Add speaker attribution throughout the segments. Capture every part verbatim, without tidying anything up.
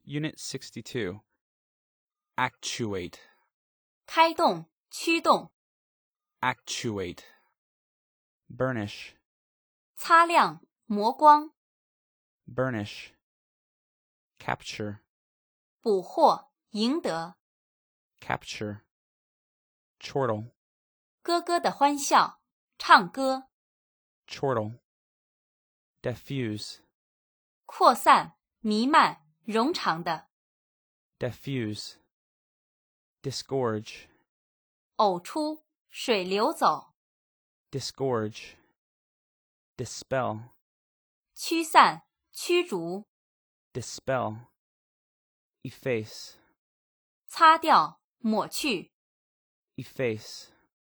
Speaker 1: Unit sixty-two. Actuate.
Speaker 2: 开动、驱动、
Speaker 1: Actuate. Burnish.
Speaker 2: 擦亮、磨光、
Speaker 1: Burnish. Capture.
Speaker 2: 捕获、赢得、
Speaker 1: Capture. Chortle.
Speaker 2: 咯咯的欢笑、唱歌、
Speaker 1: Chortle. Diffuse.
Speaker 2: 扩散、弥漫、冗长的、
Speaker 1: Diffuse. Disgorge.
Speaker 2: 呕出、水流走、
Speaker 1: Disgorge. Dispel.
Speaker 2: 驱散、驱逐、
Speaker 1: Dispel. Efface.
Speaker 2: 擦掉、抹去、
Speaker 1: Efface.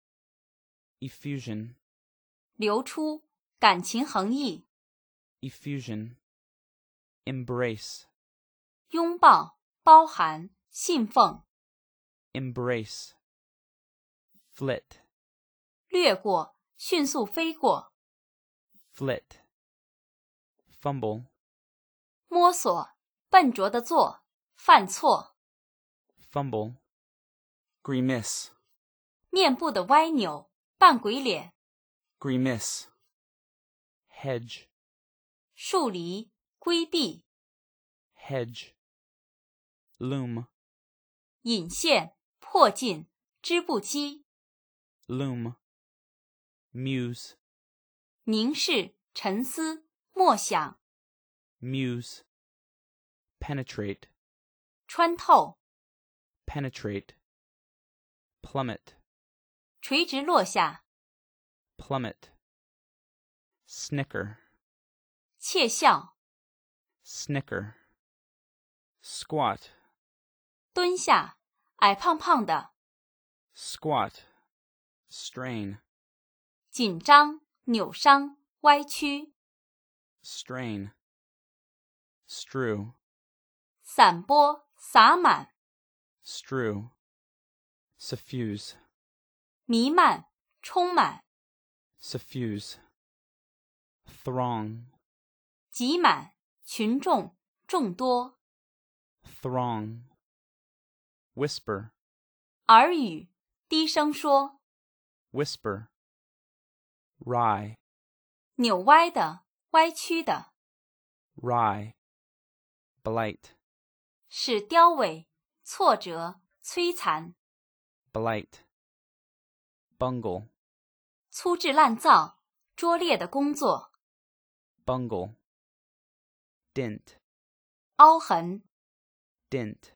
Speaker 1: Effusion.
Speaker 2: 流出、感情横溢、
Speaker 1: Effusion. Embrace.
Speaker 2: 拥抱、包含、信奉、
Speaker 1: Embrace. Flit.
Speaker 2: 掠过、迅速飞过、
Speaker 1: Flit. Fumble.
Speaker 2: 摸索、笨拙的做、犯错、
Speaker 1: Fumble. Grimace.
Speaker 2: 面部的歪扭、扮鬼脸、
Speaker 1: Grimace. Hedge.
Speaker 2: 树篱、规避、
Speaker 1: Hedge. Loom.
Speaker 2: 引线、迫近、织布机、
Speaker 1: Loom. Muse.
Speaker 2: 凝视、沉思、默想、
Speaker 1: Muse. Penetrate.
Speaker 2: 穿透、
Speaker 1: Penetrate. Plummet.
Speaker 2: 垂直落下、
Speaker 1: Plummet. Snicker.
Speaker 2: 窃笑、
Speaker 1: Snicker. Squat.
Speaker 2: 蹲下、矮胖胖的、
Speaker 1: Squat. Strain.
Speaker 2: 紧张、扭伤、歪曲、
Speaker 1: Strain. Strew.
Speaker 2: 散播、洒满、
Speaker 1: Strew. Suffuse.
Speaker 2: 弥漫、充满、
Speaker 1: Suffuse. Throng.
Speaker 2: 挤满、群众、众多、
Speaker 1: Throng. Whisper.
Speaker 2: 耳语、低声说、
Speaker 1: Whisper. Wry.
Speaker 2: 扭歪的、歪曲的、
Speaker 1: Wry. Blight.
Speaker 2: 使凋萎、挫折、摧残、
Speaker 1: Blight. Bungle.
Speaker 2: 粗制滥造、拙劣的工作、
Speaker 1: Bungle. Dint.
Speaker 2: 凹痕、
Speaker 1: Dint.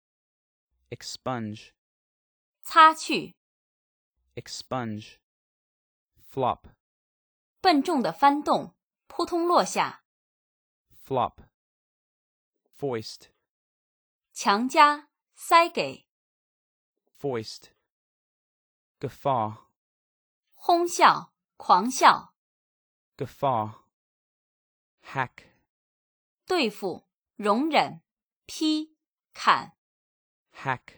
Speaker 1: Expunge.
Speaker 2: 擦去、
Speaker 1: Expunge. Flop.
Speaker 2: 笨重的翻动、扑通落下、
Speaker 1: Flop. Foist.
Speaker 2: 强加、塞给、
Speaker 1: Foist. Guffaw.
Speaker 2: 哄笑、狂笑、
Speaker 1: Guffaw. Hack.
Speaker 2: 对付、容忍、劈、砍、
Speaker 1: Hack.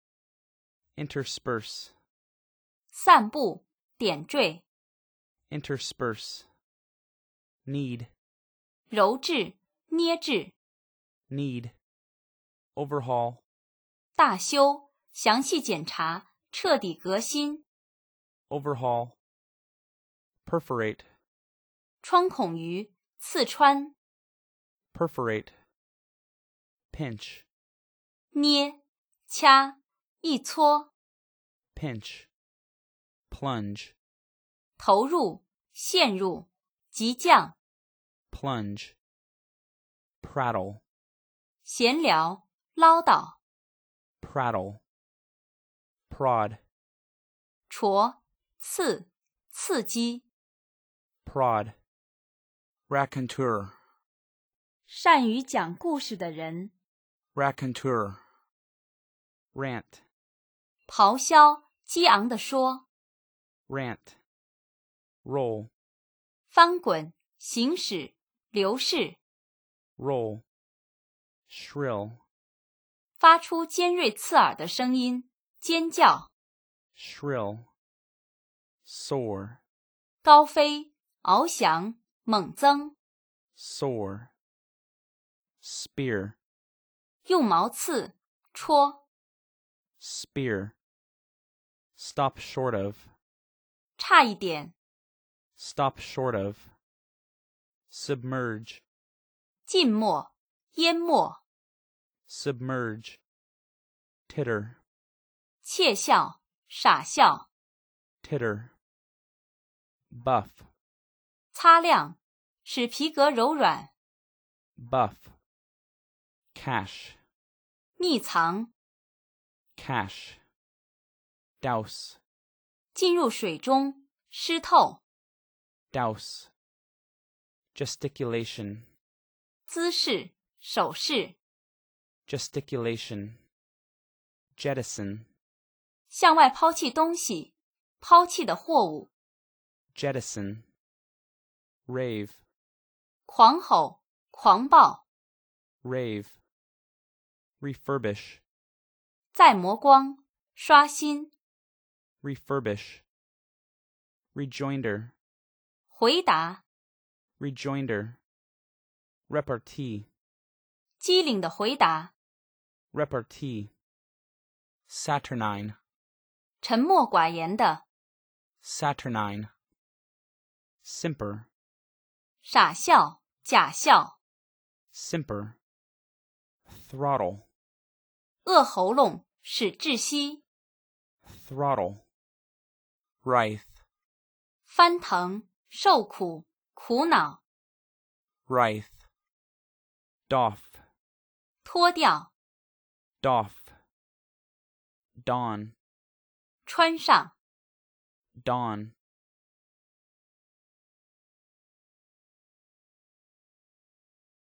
Speaker 1: Intersperse.
Speaker 2: 散布、点缀、
Speaker 1: Intersperse. Need.
Speaker 2: 揉制、捏制、
Speaker 1: Need. Overhaul.
Speaker 2: 大修、详细检查、彻底革新、
Speaker 1: Overhaul. Perforate.
Speaker 2: 穿孔于、刺穿、
Speaker 1: Perforate. Pinch.
Speaker 2: 捏、掐、一搓、
Speaker 1: Pinch. Plunge.
Speaker 2: 投入、陷入、急降、
Speaker 1: Plunge. Prattle.
Speaker 2: 闲聊、唠叨、
Speaker 1: Prattle. Prod.
Speaker 2: 戳、刺、刺激、
Speaker 1: Prod. Raconteur.
Speaker 2: 善于讲故事的人、
Speaker 1: Raconteur. Rant.
Speaker 2: 咆哮、激昂地说、
Speaker 1: Rant. Roll.
Speaker 2: 翻滚、行驶、流逝、
Speaker 1: Roll. Shrill.
Speaker 2: 发出尖锐刺耳的声音、尖叫、
Speaker 1: Shrill. Soar.
Speaker 2: 高飞、翱翔、猛增、
Speaker 1: Soar. Spear.
Speaker 2: 用毛刺，戳，
Speaker 1: spear, stop short of,
Speaker 2: 差一点，
Speaker 1: stop short of, submerge,
Speaker 2: 浸没，淹没，
Speaker 1: submerge, titter,
Speaker 2: 窃笑，傻笑，
Speaker 1: titter, buff,
Speaker 2: 擦亮，使皮革柔软，
Speaker 1: buff, cache,
Speaker 2: 密藏，
Speaker 1: cache, douse,
Speaker 2: 浸入水中，湿透，
Speaker 1: douse, gesticulation,
Speaker 2: 姿势，手势，
Speaker 1: gesticulation, jettison,
Speaker 2: 向外抛弃东西，抛弃的货物，
Speaker 1: jettison, rave,
Speaker 2: 狂吼，狂暴，
Speaker 1: rave, refurbish,
Speaker 2: 再磨光，刷新，
Speaker 1: refurbish, rejoinder,
Speaker 2: 回答，
Speaker 1: rejoinder, repartee,
Speaker 2: 机灵的回答，
Speaker 1: repartee, saturnine,
Speaker 2: 沉默寡言的，
Speaker 1: saturnine, simper,
Speaker 2: 傻笑，假笑，
Speaker 1: simper, throttle,
Speaker 2: 饿喉咙，使窒息，
Speaker 1: throttle, writhe,
Speaker 2: 翻腾，受苦，苦恼，
Speaker 1: writhe, doff,
Speaker 2: 脱掉，
Speaker 1: doff, dawn,
Speaker 2: 穿上，
Speaker 1: dawn,